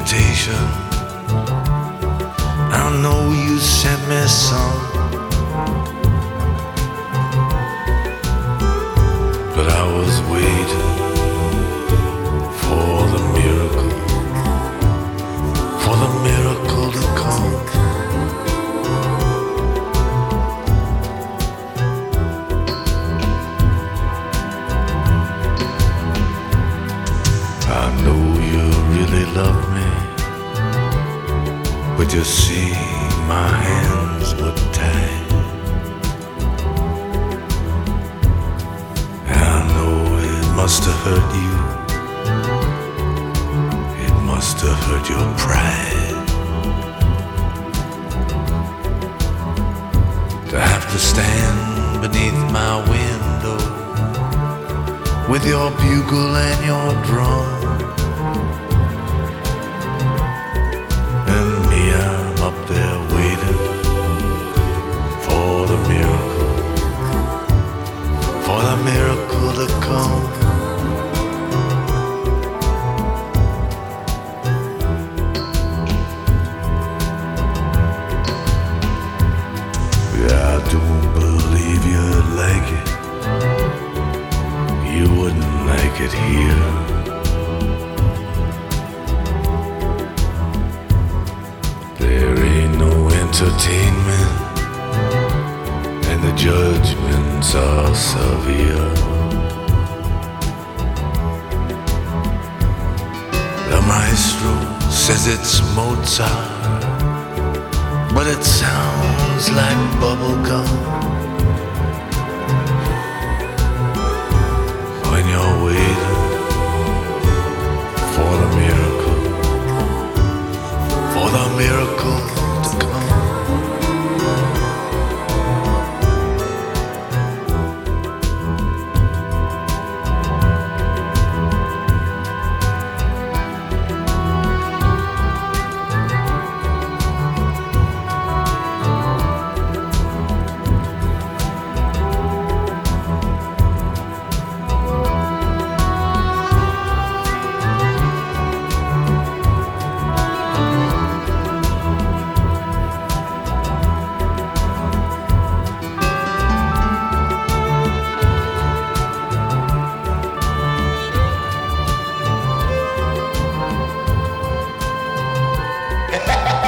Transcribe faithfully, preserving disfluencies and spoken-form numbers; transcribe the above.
invitation. I know you sent me some, but I was waiting for the miracle, for the miracle to come. I know you really love me, but you see my hands were tied. I know it must have hurt you, it must have hurt your pride, to have to stand beneath my window with your bugle and your drum. And me, I'm up there waiting for the miracle, for the miracle to come. Yeah, I don't believe you'd like it. You wouldn't like it here. There ain't no entertainment, and the judgments are severe. The maestro says it's Mozart, but it sounds like bubblegum. When you're waiting for the miracle, for the miracle to come. Ha ha ha!